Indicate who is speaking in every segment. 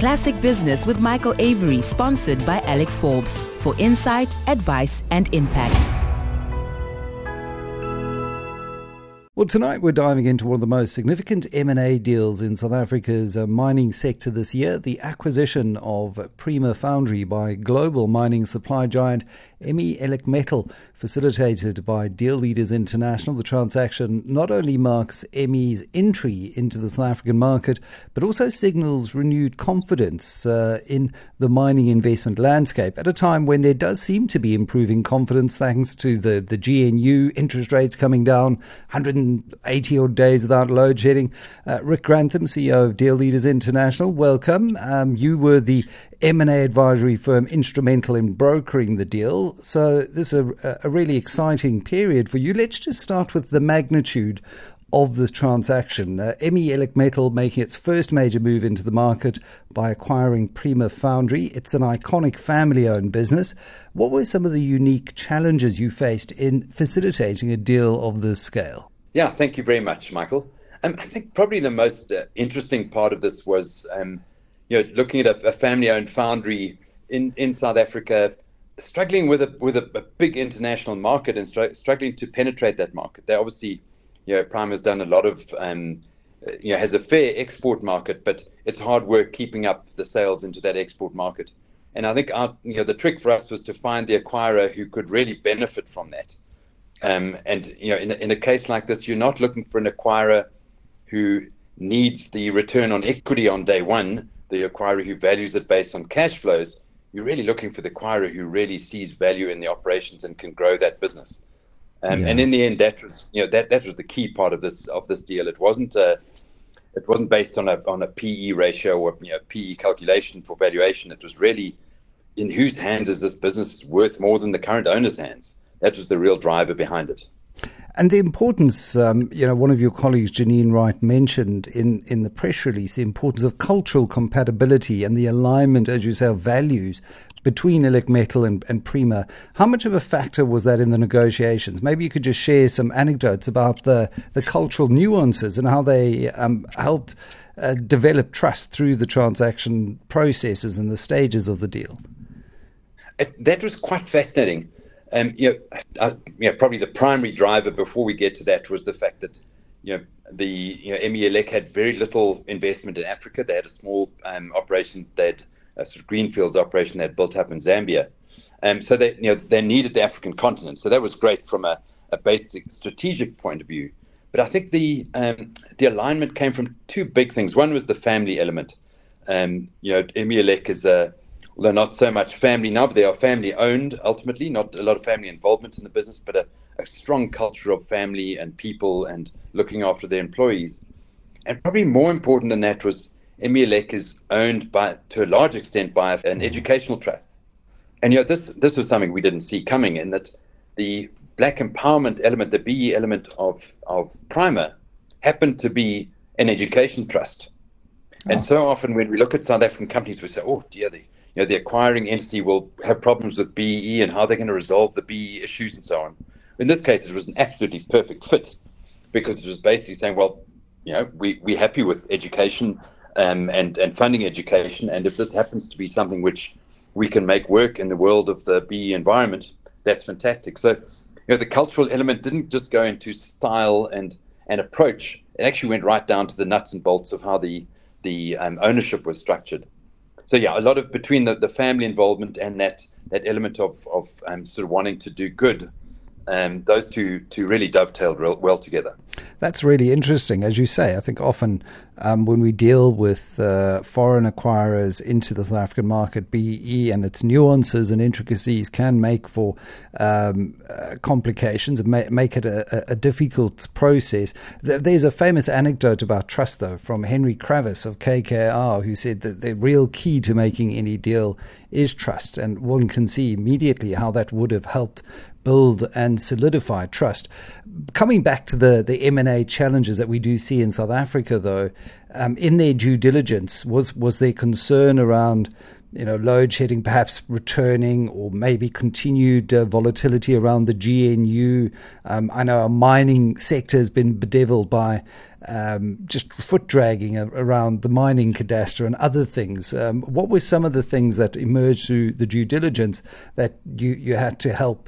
Speaker 1: Classic Business with Michael Avery, sponsored by Alex Forbes, for insight, advice, and impact.
Speaker 2: Well, tonight we're diving into one of the most significant M&A deals in South Africa's mining sector this year, the acquisition of Prima Foundry by global mining supply giant Emmy Elecmetal, facilitated by Deal Leaders International. The transaction not only marks Emmy's entry into the South African market, but also signals renewed confidence in the mining investment landscape at a time when there does seem to be improving confidence thanks to the GNU, interest rates coming down, 180 odd days without load shedding. Rick Grantham, CEO of Deal Leaders International, welcome. You were the M&A advisory firm instrumental in brokering the deal. So this is a really exciting period for you. Let's just start with the magnitude of the transaction. Emmy Elecmetal making its first major move into the market by acquiring Prima Foundry. It's an iconic family-owned business. What were some of the unique challenges you faced in facilitating a deal of this scale?
Speaker 3: Yeah, thank you very much, Michael. I think probably the most interesting part of this was looking at a family-owned foundry in South Africa, struggling with a big international market and struggling to penetrate that market. They obviously, Prime has done a lot of, has a fair export market, but it's hard work keeping up the sales into that export market. And I think the trick for us was to find the acquirer who could really benefit from that. In a case like this, you're not looking for an acquirer who needs the return on equity on day one, the acquirer who values it based on cash flows. You're really looking for the acquirer who really sees value in the operations and can grow that business. And in the end, that was the key part of this deal. It wasn't based on a PE ratio or PE calculation for valuation. It was really in whose hands is this business worth more than the current owner's hands. That was the real driver behind it.
Speaker 2: And the importance, one of your colleagues, Janine Wright, mentioned in the press release, the importance of cultural compatibility and the alignment, as you say, of values between Elecmetal and Prima. How much of a factor was that in the negotiations? Maybe you could just share some anecdotes about the cultural nuances and how they helped develop trust through the transaction processes and the stages of the deal.
Speaker 3: That was quite fascinating. Probably the primary driver before we get to that was the fact that, Emmy Elec had very little investment in Africa. They had a small operation. They had a sort of greenfields operation they had built up in Zambia. So they needed the African continent. So that was great from a basic strategic point of view. But I think the alignment came from two big things. One was the family element. Emmy Elec is although not so much family now, but they are family owned ultimately, not a lot of family involvement in the business, but a strong culture of family and people and looking after their employees. And probably more important than that was Emmy Elec is owned to a large extent by an educational trust. And this was something we didn't see coming, in that the black empowerment element, the BE element of Prima happened to be an education trust. And so often when we look at South African companies, we say, oh dear, the acquiring entity will have problems with BE and how they're going to resolve the BE issues and so on. In this case, it was an absolutely perfect fit, because it was basically saying, well, we're happy with education and funding education, and if this happens to be something which we can make work in the world of the BE environment, that's fantastic. So, the cultural element didn't just go into style and approach. It actually went right down to the nuts and bolts of how the ownership was structured. So a lot of between the family involvement and that element of sort of wanting to do good, those two really dovetailed well together.
Speaker 2: That's really interesting. As you say, I think often when we deal with foreign acquirers into the South African market, BE and its nuances and intricacies can make for complications and make it a difficult process. There's a famous anecdote about trust, though, from Henry Kravis of KKR, who said that the real key to making any deal is trust, and one can see immediately how that would have helped build and solidify trust. Coming back to the M&A challenges that we do see in South Africa, though, in their due diligence, was there concern around load shedding perhaps returning, or maybe continued volatility around the GNU? I know our mining sector has been bedeviled by just foot dragging around the mining cadastre and other things. What were some of the things that emerged through the due diligence that you had to help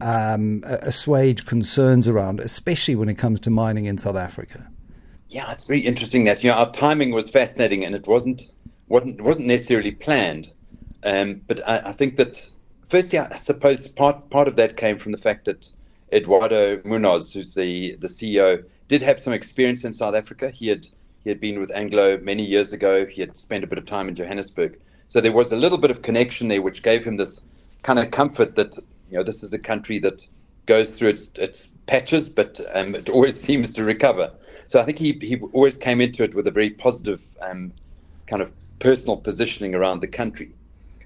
Speaker 2: assuage concerns around, especially when it comes to mining in South Africa?
Speaker 3: Yeah, it's very interesting that our timing was fascinating, and it wasn't necessarily planned. But I think that firstly, I suppose part of that came from the fact that Eduardo Munoz, who's the CEO, did have some experience in South Africa. He had been with Anglo many years ago. He had spent a bit of time in Johannesburg, so there was a little bit of connection there, which gave him this kind of comfort that this is a country that goes through its patches, but it always seems to recover. So I think he always came into it with a very positive kind of personal positioning around the country.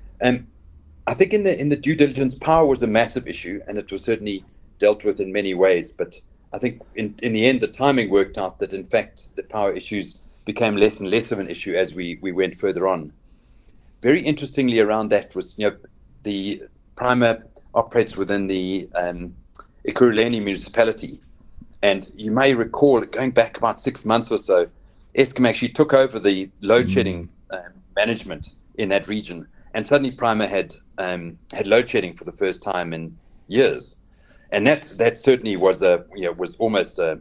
Speaker 3: I think in the due diligence, power was a massive issue, and it was certainly dealt with in many ways. But I think in the end, the timing worked out that, in fact, the power issues became less and less of an issue as we went further on. Very interestingly around that was, the Prima operates within the Ekurhuleni municipality. And you may recall, going back about 6 months or so, Eskom actually took over the load shedding management in that region. And suddenly Prima had load shedding for the first time in years. And that certainly was almost a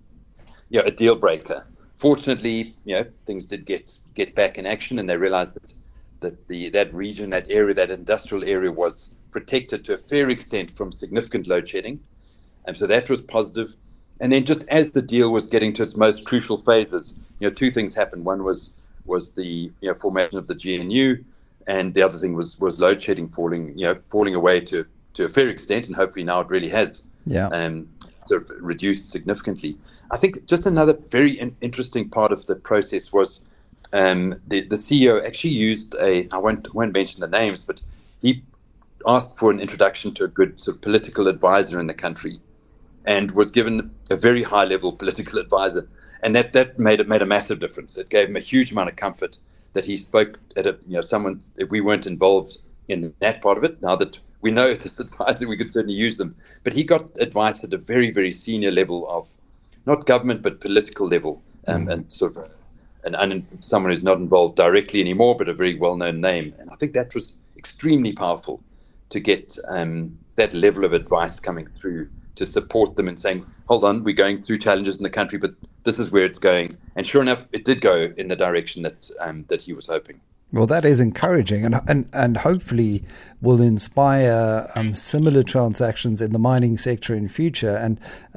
Speaker 3: deal breaker. Fortunately, things did get back in action, and they realized that that region, that area, that industrial area was protected to a fair extent from significant load shedding. And so that was positive. And then just as the deal was getting to its most crucial phases, two things happened. One was the formation of the GNU, and the other thing was load shedding falling away to a fair extent, and hopefully now it really has sort of reduced significantly. I think just another very interesting part of the process was the CEO actually used I won't mention the names, but he asked for an introduction to a good sort of political advisor in the country, and was given a very high-level political advisor, and that made a massive difference. It gave him a huge amount of comfort that he spoke at someone. If we weren't involved in that part of it, now that we know this advisor, we could certainly use them. But he got advice at a very, very senior level of not government but political level, and sort of someone who's not involved directly anymore, but a very well-known name. And I think that was extremely powerful to get that level of advice coming through to support them and saying, hold on, we're going through challenges in the country, but this is where it's going. And sure enough, it did go in the direction that he was hoping.
Speaker 2: Well, that is encouraging, and hopefully will inspire similar transactions in the mining sector in future, and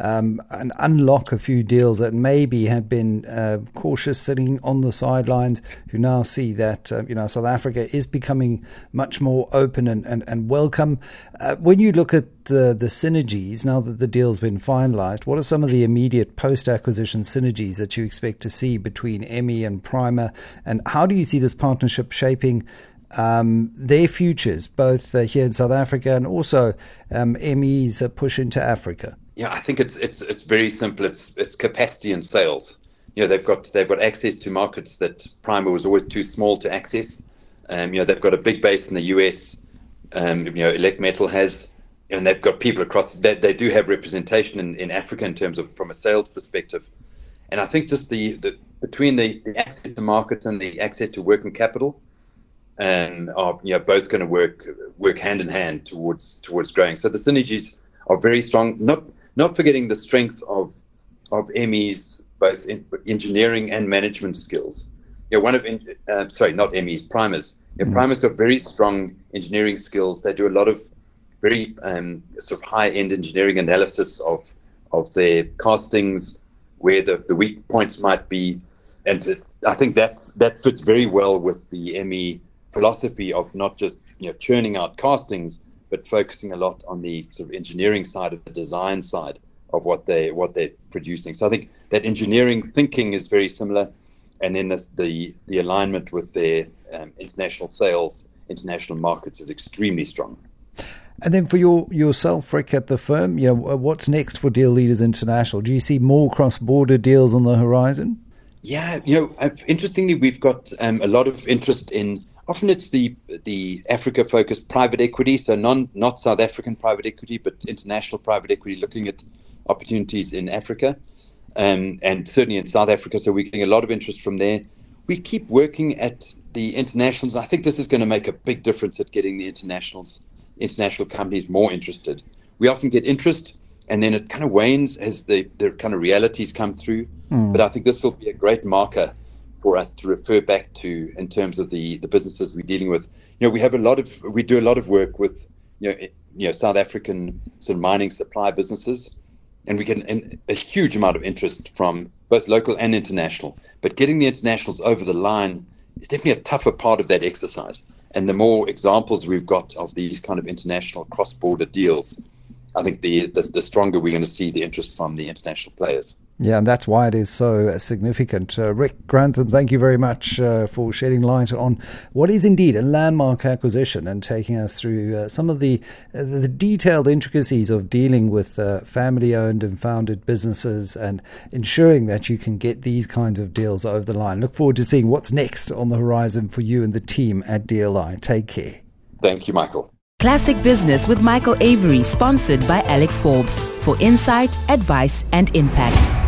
Speaker 2: unlock a few deals that maybe have been cautious, sitting on the sidelines, who now see that South Africa is becoming much more open and welcome. When you look at the synergies, now that the deal's been finalised, what are some of the immediate post-acquisition synergies that you expect to see between Emmy and Prima, and how do you see this partnership shaping their futures, both here in South Africa and also Emmy's push into Africa?
Speaker 3: Yeah, I think it's very simple. It's capacity and sales. They've got access to markets that Prima was always too small to access. They've got a big base in the US. Elect Metal has. And they've got people across that. They do have representation in Africa in terms of from a sales perspective. And I think just the between the access to markets and the access to working capital are both going to work hand in hand towards growing. So the synergies are very strong. Not forgetting the strength of Emmy's both engineering and management skills. Not Emmy's, Prima's. Prima's got very strong engineering skills. They do a lot of very sort of high-end engineering analysis of their castings, where the weak points might be, and I think that fits very well with the Emmy philosophy of not just churning out castings, but focusing a lot on the sort of engineering side of the design side of what they're producing. So I think that engineering thinking is very similar, and then the alignment with their international sales, international markets is extremely strong.
Speaker 2: And then for yourself, Rick, at the firm, what's next for Deal Leaders International? Do you see more cross-border deals on the horizon?
Speaker 3: Yeah, interestingly, we've got a lot of interest in. Often it's the Africa-focused private equity, so not South African private equity, but international private equity, looking at opportunities in Africa. and certainly in South Africa. So we're getting a lot of interest from there. We keep working at the internationals. I think this is going to make a big difference at getting the international companies more interested. We often get interest, and then it kind of wanes as the kind of realities come through. But I think this will be a great marker for us to refer back to in terms of the businesses we're dealing with. We do a lot of work with South African sort of mining supply businesses, and we get a huge amount of interest from both local and international. But getting the internationals over the line is definitely a tougher part of that exercise. And the more examples we've got of these kind of international cross-border deals, I think the stronger we're going to see the interest from the international players.
Speaker 2: Yeah, and that's why it is so significant. Rick Grantham, thank you very much for shedding light on what is indeed a landmark acquisition and taking us through some of the detailed intricacies of dealing with family-owned and founded businesses and ensuring that you can get these kinds of deals over the line. Look forward to seeing what's next on the horizon for you and the team at DLI. Take care.
Speaker 3: Thank you, Michael.
Speaker 1: Classic Business with Michael Avery, sponsored by Alex Forbes, for insight, advice, and impact.